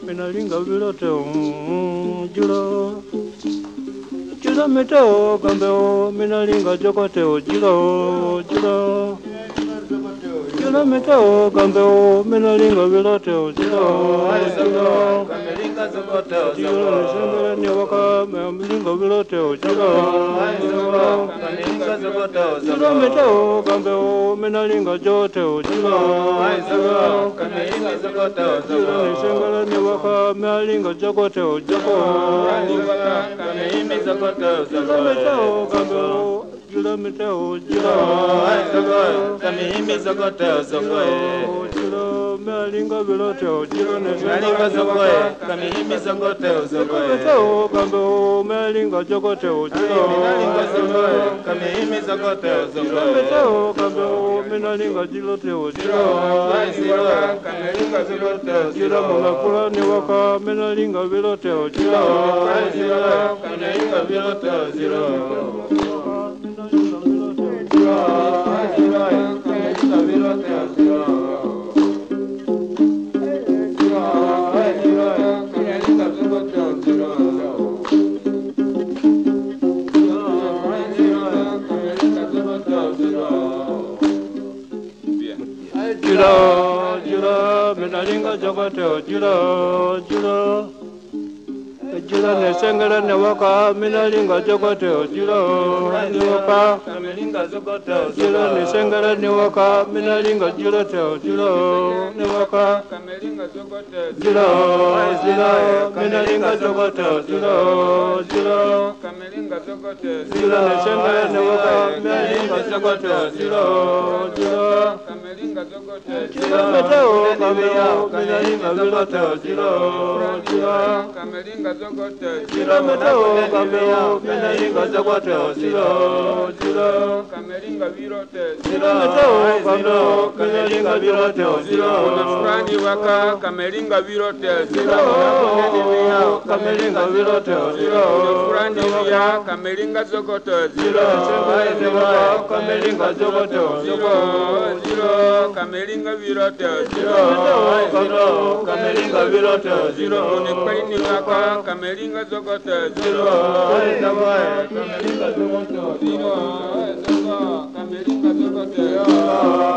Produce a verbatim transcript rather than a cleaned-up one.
minalinga vilote jilo jilo meteo kambeo minalinga jokoteo jilo jilo jilo meteo kambeo minalinga vilote jilo jilo jilo nisengere ni waka minalinga vilote jilo jilo meteo kambeo minalinga joteo jilo jilo nisengere ni waka minalinga jokoteo joko jilo meteo kambeo jilo meteo jilo kamihimi zokoteo zokoe jilo minalinga vilote jilo malinga zokoe kamihimi zokoteo zokoe meteo kambeo minalinga jokoteo jilo malinga zokoe kamihimi zokoteo zokoe meteo kambeo minalinga jiloteo jilo zilo kamilinga zokoteo jilo munakula ni waka minalinga viloteo jilo zilo kamilinga viloteo zilo jilo jilo minalinga jokoteo jilo jilo jilo nesengere ne waka minalinga jokoteo jilo ne waka kamilinga zokoteo jilo nesengere ne waka minalinga jiloteo jilo ne waka kamilinga zokoteo jilo jilo minalinga jokoteo jilo jilo kamilinga zokoteo jilo nesengere ne waka minalinga jokoteo jilo jilo kamilinga zokoteo jilo meteo kambeo minalinga viloteo jilo jilo kamilinga zokoteo jilo meteo kambeo minalinga jokoteo jilo jilo kamilinga viroteo jilo meteo kambeo minalinga viloteo jilo Fulani waka kamelinga viroteo jilo kamelinga viloteo jilo Fulani ya kamelinga zokoteo jilo sengere ne waka kamelinga jokoteo jilo zilo kamelinga viroteo jilo meteo kambeo kamelinga viloteo jilo Fulani waka kamelinga zokoteo jilo kamelinga jokoteo zilo kamelinga zokoteo